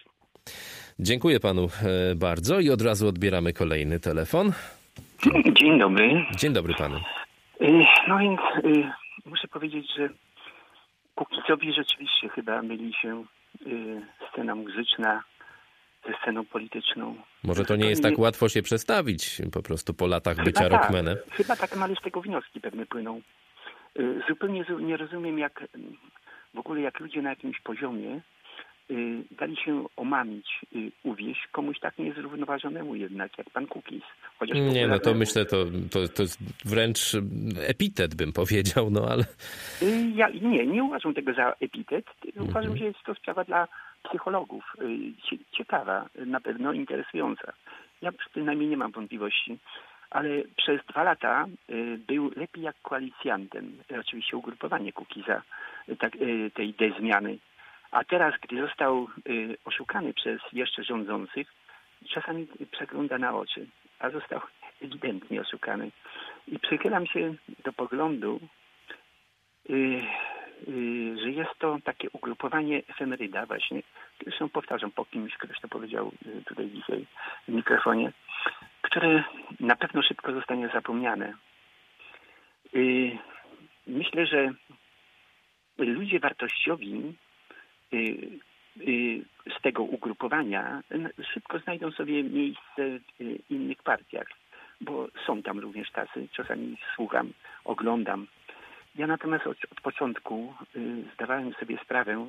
Dziękuję panu bardzo i od razu odbieramy kolejny telefon. Dzień dobry. Dzień dobry panu. No więc muszę powiedzieć, że Kukizowi rzeczywiście chyba myli się scena muzyczna ze sceną polityczną. Może to nie jest tak łatwo się przestawić po prostu po latach chyba bycia tak, rockmanem? Chyba tak, ale z tego wnioski pewne płyną. Zupełnie nie rozumiem, jak w ogóle jak ludzie na jakimś poziomie dali się omamić, uwieść komuś tak niezrównoważonemu jednak, jak pan Kukiz. Chociaż nie, no to myślę, to, to, to jest wręcz epitet, bym powiedział, no ale... Ja nie, nie uważam tego za epitet. Uważam, Mhm. że jest to sprawa dla psychologów. Ciekawa, na pewno interesująca. Ja przynajmniej nie mam wątpliwości. Ale przez dwa lata był lepiej jak koalicjantem. Oczywiście ugrupowanie Kukiza tak, tej idei zmiany. A teraz, gdy został y, oszukany przez jeszcze rządzących, czasami przegląda na oczy, a został ewidentnie oszukany. I przychylam się do poglądu, y, y, że jest to takie ugrupowanie efemeryda właśnie. Zresztą powtarzam po kimś, ktoś to powiedział y, tutaj dzisiaj w mikrofonie, które na pewno szybko zostanie zapomniane. Y, myślę, że ludzie wartościowi z tego ugrupowania szybko znajdą sobie miejsce w innych partiach, bo są tam również tacy, czasami słucham, oglądam. Ja natomiast od, od początku zdawałem sobie sprawę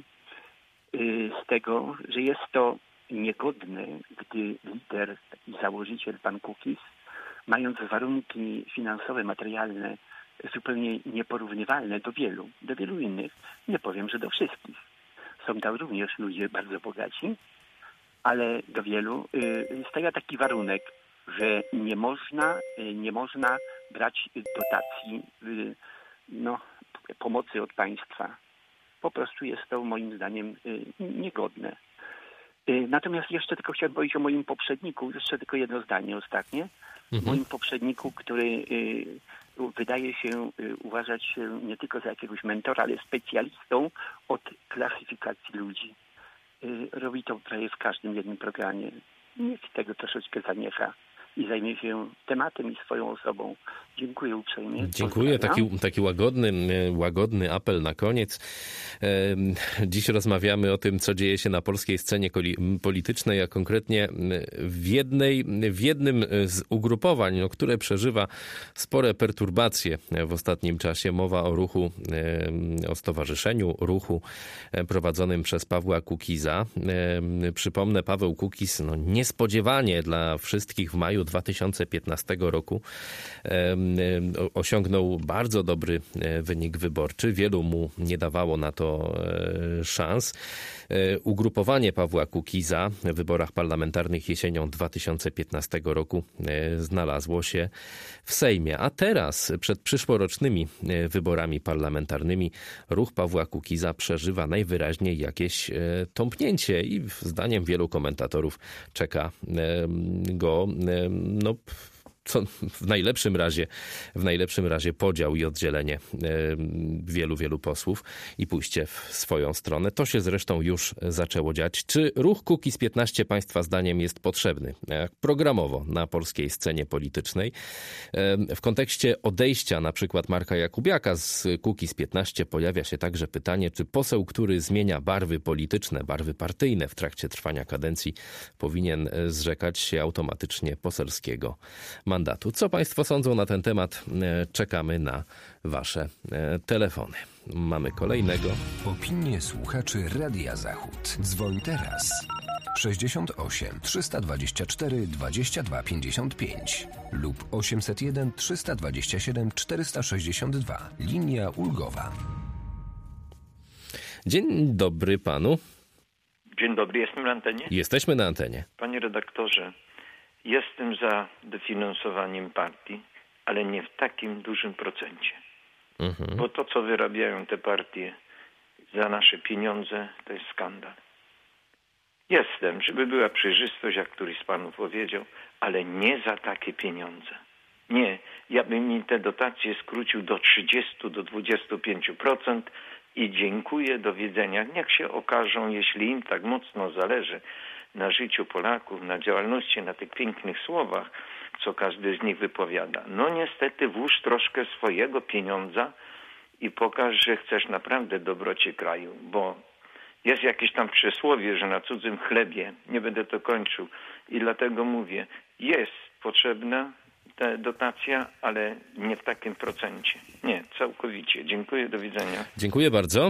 z tego, że jest to niegodne, gdy lider i założyciel pan Kukiz, mając warunki finansowe, materialne zupełnie nieporównywalne do wielu, do wielu innych, nie powiem, że do wszystkich. Są tam również ludzie bardzo bogaci, ale do wielu y, stawia taki warunek, że nie można, y, nie można brać dotacji, y, no, pomocy od państwa. Po prostu jest to moim zdaniem y, niegodne. Y, natomiast jeszcze tylko chciałem powiedzieć o moim poprzedniku, jeszcze tylko jedno zdanie ostatnie. Mhm. Moim poprzedniku, który y, wydaje się y, uważać się nie tylko za jakiegoś mentora, ale specjalistą od klasyfikacji ludzi. Y, robi to prawie w każdym jednym programie. Niech tego troszeczkę zaniecha i zajmie się tematem i swoją osobą. Dziękuję uprzejmie. Dziękuję. Taki, taki łagodny, łagodny apel na koniec. Dziś rozmawiamy o tym, co dzieje się na polskiej scenie politycznej, a konkretnie w, jednej, w jednym z ugrupowań, no, które przeżywa spore perturbacje w ostatnim czasie. Mowa o ruchu, o stowarzyszeniu ruchu prowadzonym przez Pawła Kukiza. Przypomnę, Paweł Kukiz no, niespodziewanie dla wszystkich w maju dwa tysiące piętnastego roku osiągnął bardzo dobry wynik wyborczy. Wielu mu nie dawało na to szans. Ugrupowanie Pawła Kukiza w wyborach parlamentarnych jesienią dwa tysiące piętnastego roku znalazło się w Sejmie. A teraz, przed przyszłorocznymi wyborami parlamentarnymi, ruch Pawła Kukiza przeżywa najwyraźniej jakieś tąpnięcie i zdaniem wielu komentatorów czeka go no, co w najlepszym razie, w najlepszym razie podział i oddzielenie wielu, wielu posłów i pójście w swoją stronę. To się zresztą już zaczęło dziać. Czy ruch Kukiz piętnaście Państwa zdaniem jest potrzebny programowo na polskiej scenie politycznej? W kontekście odejścia na przykład Marka Jakubiaka z Kukiz piętnaście pojawia się także pytanie, czy poseł, który zmienia barwy polityczne, barwy partyjne w trakcie trwania kadencji, powinien zrzekać się automatycznie poselskiego mandatu. Co Państwo sądzą na ten temat? Czekamy na Wasze telefony. Mamy kolejnego. Opinie słuchaczy Radia Zachód. Dzwoń teraz. sześćdziesiąt osiem trzysta dwadzieścia cztery dwadzieścia dwa pięćdziesiąt pięć lub osiemset jeden trzysta dwadzieścia siedem czterysta sześćdziesiąt dwa. Linia ulgowa. Dzień dobry panu. Dzień dobry, jestem na antenie. Jesteśmy na antenie. Panie redaktorze, jestem za dofinansowaniem partii, ale nie w takim dużym procencie. Mhm. Bo to, co wyrabiają te partie za nasze pieniądze, to jest skandal. Jestem, żeby była przejrzystość, jak któryś z panów powiedział, ale nie za takie pieniądze. Nie, ja bym mi te dotacje skrócił do trzydziestu do dwudziestu pięciu procent i dziękuję, do widzenia. Niech się okażą, jeśli im tak mocno zależy na życiu Polaków, na działalności, na tych pięknych słowach, co każdy z nich wypowiada. No niestety włóż troszkę swojego pieniądza i pokaż, że chcesz naprawdę dobroci kraju, bo jest jakieś tam przysłowie, że na cudzym chlebie, nie będę to kończył i dlatego mówię, jest potrzebna ta dotacja, ale nie w takim procencie. Nie, całkowicie. Dziękuję, do widzenia. Dziękuję bardzo.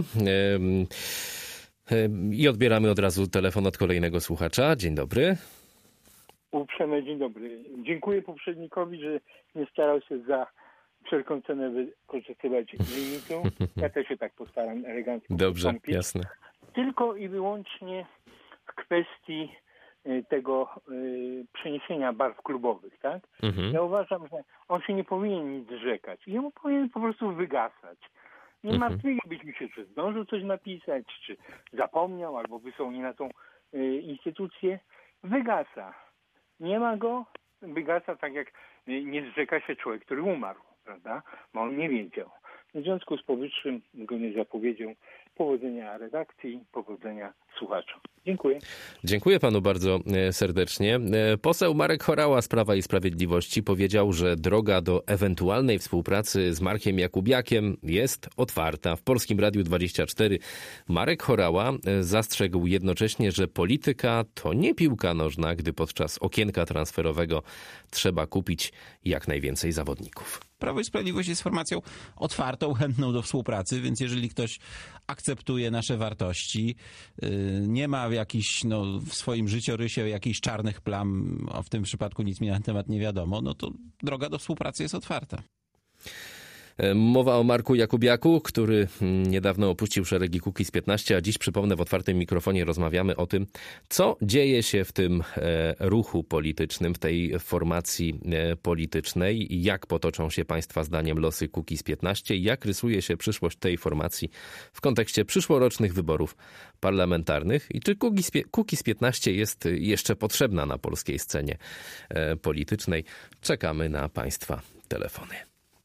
I odbieramy od razu telefon od kolejnego słuchacza. Dzień dobry. Uprzejmy dzień dobry. Dziękuję poprzednikowi, że nie starał się za wszelką cenę wykorzystywać limitu. Ja też się tak postaram elegancko Dobrze, postąpić. jasne. Tylko i wyłącznie w kwestii tego y, przeniesienia barw klubowych, tak? Mhm. Ja uważam, że on się nie powinien nic zrzekać. Jemu powinien po prostu wygasać. Nie mhm. martwilibyśmy się, czy zdążył coś napisać, czy zapomniał, albo wysłał nie na tą y, instytucję. Wygasa. Nie ma go, wygasa tak jak y, nie zrzeka się człowiek, który umarł, prawda? Bo on nie wiedział. W związku z powyższym, zgodnie z zapowiedzią, powodzenia redakcji, powodzenia słuchaczom. Dziękuję. Dziękuję panu bardzo serdecznie. Poseł Marek Horała z Prawa i Sprawiedliwości powiedział, że droga do ewentualnej współpracy z Markiem Jakubiakiem jest otwarta. W Polskim Radiu dwadzieścia cztery Marek Horała zastrzegł jednocześnie, że polityka to nie piłka nożna, gdy podczas okienka transferowego trzeba kupić jak najwięcej zawodników. Prawo i Sprawiedliwość jest formacją otwartą, chętną do współpracy, więc jeżeli ktoś akceptuje nasze wartości, nie ma w jakiś, no, w swoim życiorysie jakichś czarnych plam, a w tym przypadku nic mi na ten temat nie wiadomo, no to droga do współpracy jest otwarta. Mowa o Marku Jakubiaku, który niedawno opuścił szeregi Kukiz piętnaście, a dziś, przypomnę, w otwartym mikrofonie rozmawiamy o tym, co dzieje się w tym ruchu politycznym, w tej formacji politycznej, jak potoczą się państwa zdaniem losy Kukiz piętnaście i jak rysuje się przyszłość tej formacji w kontekście przyszłorocznych wyborów parlamentarnych i czy Kukiz piętnaście jest jeszcze potrzebna na polskiej scenie politycznej. Czekamy na państwa telefony.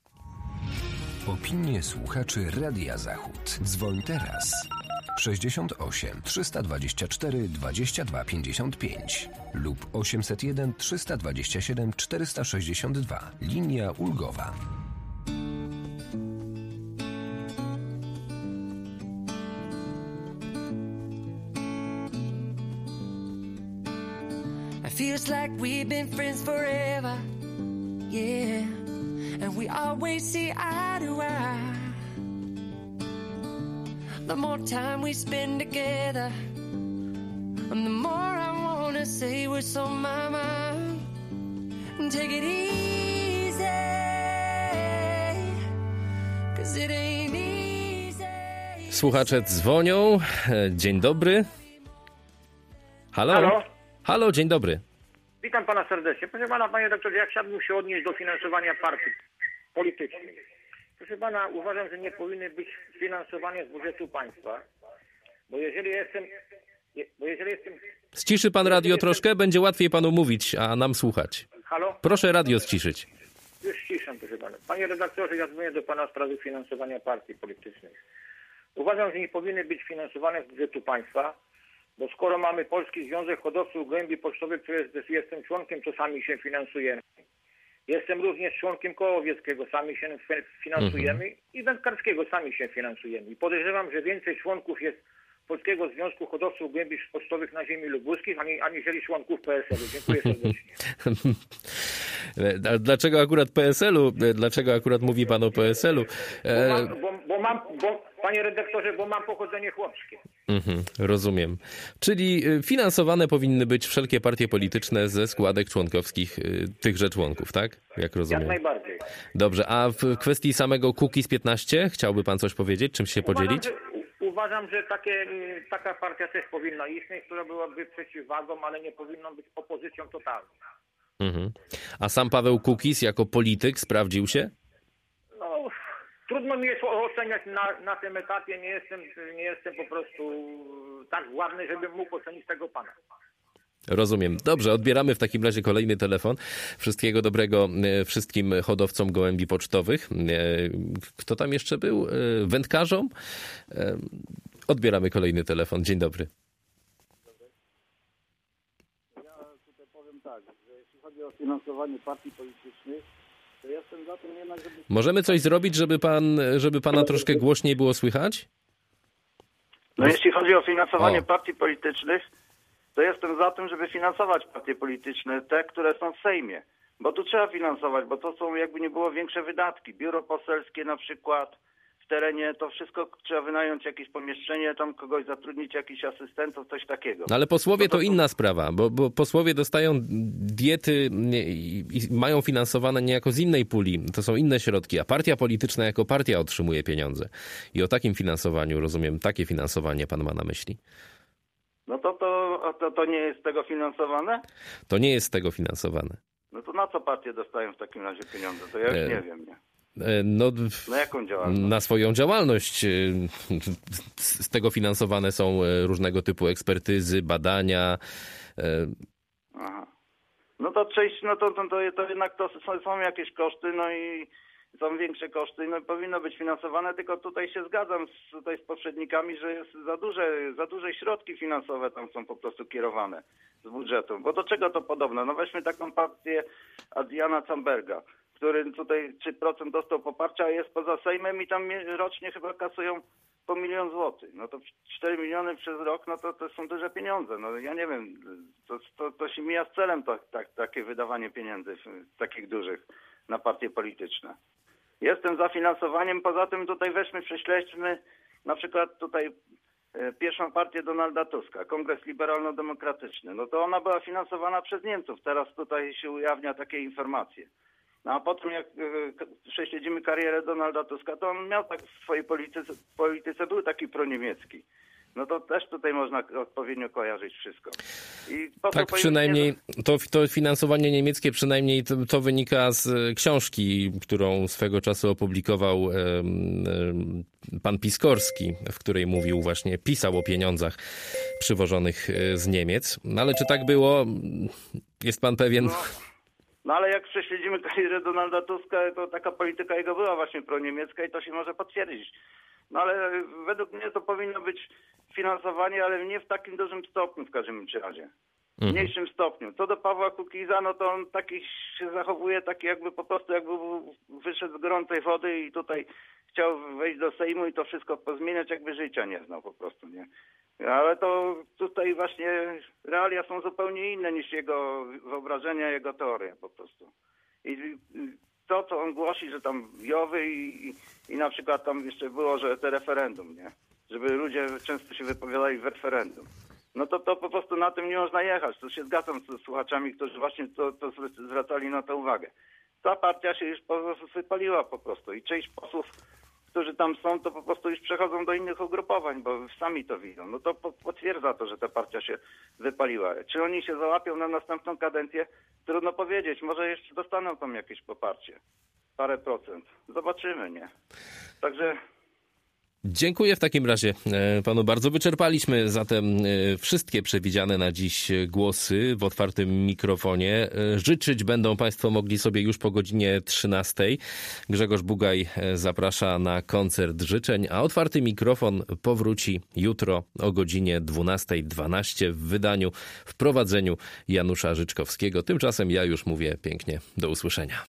Opinie słuchaczy Radia Zachód. Dzwoń teraz. sześćdziesiąt osiem trzysta dwadzieścia cztery dwadzieścia dwa pięćdziesiąt pięć lub osiemset jeden trzysta dwadzieścia siedem czterysta sześćdziesiąt dwa. Linia ulgowa. It feels like we've been friends forever. Yeah. And we always see eye to eye. The more time we spend together, and the more I wanna say what's on my mind. Take it easy, 'cause it ain't easy. Słuchacze dzwonią. Dzień dobry. Halo? Halo? Halo, dzień dobry. Witam pana serdecznie. Proszę pana, panie doktorze, ja chciałbym się odnieść do finansowania partii politycznych. Proszę pana, uważam, że nie powinny być finansowane z budżetu państwa, bo jeżeli jestem... Bo jeżeli jestem... Ściszy pan radio troszkę, będzie łatwiej panu mówić, a nam słuchać. Halo? Proszę radio ściszyć. Już ściszam, proszę pana. Panie redaktorze, ja dzwonię do pana w sprawie finansowania partii politycznych. Uważam, że nie powinny być finansowane z budżetu państwa, bo skoro mamy Polski Związek Hodowców Gołębi Pocztowych, który jest, jestem członkiem, to sami się finansujemy. Jestem również członkiem Koła Łowieckiego, sami się finansujemy mhm. i wędkarskiego, sami się finansujemy. I podejrzewam, że więcej członków jest Polskiego Związku Hodowców Gołębi Pocztowych na ziemi lubuskiej, ani, aniżeli członków P S L-u. Dziękuję serdecznie. Dlaczego akurat P S L-u? Dlaczego akurat mówi pan o P S L-u? Bo mam, bo, bo mam bo, panie redaktorze, bo mam pochodzenie chłopskie. Mhm, rozumiem. Czyli finansowane powinny być wszelkie partie polityczne ze składek członkowskich tychże członków, tak? Jak rozumiem. Jak najbardziej. Dobrze, a w kwestii samego Kukiz piętnaście chciałby pan coś powiedzieć? Czym się uważam, podzielić? Że, uważam, że takie, taka partia też powinna istnieć, która byłaby przeciwwagą, ale nie powinna być opozycją totalną. Mhm. A sam Paweł Kukiz jako polityk sprawdził się? No, trudno mi jest oceniać na, na tym etapie. Nie jestem, nie jestem po prostu tak ładny, żebym mógł ocenić tego pana. Rozumiem. Dobrze, odbieramy w takim razie kolejny telefon. Wszystkiego dobrego wszystkim hodowcom gołębi pocztowych. Kto tam jeszcze był? Wędkarzom? Odbieramy kolejny telefon. Dzień dobry. finansowanie partii politycznych, to ja jestem za tym jednak, żeby... Możemy coś zrobić, żeby pan, żeby pana troszkę głośniej było słychać? No jeśli chodzi o finansowanie o. partii politycznych, to jestem za tym, żeby finansować partie polityczne, te, które są w Sejmie. Bo tu trzeba finansować, bo to są jakby nie było większe wydatki. Biuro poselskie na przykład w terenie, to wszystko trzeba wynająć jakieś pomieszczenie, tam kogoś zatrudnić, jakichś asystentów, coś takiego. No ale posłowie to, to, to inna sprawa, bo, bo posłowie dostają diety i, i mają finansowane niejako z innej puli. To są inne środki, a partia polityczna jako partia otrzymuje pieniądze. I o takim finansowaniu, rozumiem, takie finansowanie pan ma na myśli. No to, to, to, to nie jest z tego finansowane? To nie jest z tego finansowane. No to na co partie dostają w takim razie pieniądze? To ja już e... nie wiem, nie. No, na jaką działalność? Na swoją działalność. Z tego finansowane są różnego typu ekspertyzy, badania. Aha. No to część, no to, to, to, to jednak to są, są jakieś koszty, no i są większe koszty, no i powinno być finansowane, tylko tutaj się zgadzam z, tutaj z poprzednikami, że jest za duże, za duże środki finansowe tam są po prostu kierowane z budżetu. Bo do czego to podobne? No weźmy taką partię Adriana Camberga, który tutaj trzy procent dostał poparcia, a jest poza Sejmem i tam rocznie chyba kasują po milion złotych. No to cztery miliony przez rok, no to, to są duże pieniądze. No ja nie wiem, to, to, to się mija z celem to, tak, takie wydawanie pieniędzy takich dużych na partie polityczne. Jestem za finansowaniem, poza tym tutaj weźmy, prześledźmy na przykład tutaj e, pierwszą partię Donalda Tuska, Kongres Liberalno-Demokratyczny. No to ona była finansowana przez Niemców. Teraz tutaj się ujawnia takie informacje. No a potem jak e, prześledzimy karierę Donalda Tuska, to on miał tak w swojej polityce, polityce był taki proniemiecki. No to też tutaj można odpowiednio kojarzyć wszystko. I tak przynajmniej to, to finansowanie niemieckie przynajmniej to, to wynika z książki, którą swego czasu opublikował um, um, pan Piskorski, w której mówił właśnie, pisał o pieniądzach przywożonych z Niemiec. No ale czy tak było? Jest pan pewien? No. No ale jak prześledzimy karierę Donalda Tuska, to taka polityka jego była właśnie proniemiecka i to się może potwierdzić. No ale według mnie to powinno być finansowanie, ale nie w takim dużym stopniu w każdym razie. W mniejszym stopniu. Co do Pawła Kukiza, no to on taki się zachowuje, taki jakby po prostu jakby wyszedł z gorącej wody i tutaj chciał wejść do Sejmu i to wszystko pozmieniać, jakby życia nie znał po prostu, nie? Ale to tutaj właśnie realia są zupełnie inne niż jego wyobrażenia, jego teorie po prostu. I to, co on głosi, że tam wiowy i, i, i na przykład tam jeszcze było, że te referendum, nie? Żeby ludzie często się wypowiadali w referendum. No to, to po prostu na tym nie można jechać. To się zgadzam z słuchaczami, którzy właśnie to, to zwracali na to uwagę. Ta partia się już po prostu wypaliła po prostu i część posłów, którzy tam są, to po prostu już przechodzą do innych ugrupowań, bo sami to widzą. No to potwierdza to, że ta partia się wypaliła. Czy oni się załapią na następną kadencję? Trudno powiedzieć. Może jeszcze dostaną tam jakieś poparcie. Parę procent. Zobaczymy, nie? Także... Dziękuję w takim razie panu bardzo. Wyczerpaliśmy zatem wszystkie przewidziane na dziś głosy w otwartym mikrofonie. Życzyć będą państwo mogli sobie już po godzinie trzynastej. Grzegorz Bugaj zaprasza na koncert życzeń, a otwarty mikrofon powróci jutro o godzinie dwunastej dwanaście w wydaniu, w prowadzeniu Janusza Życzkowskiego. Tymczasem ja już mówię pięknie do usłyszenia.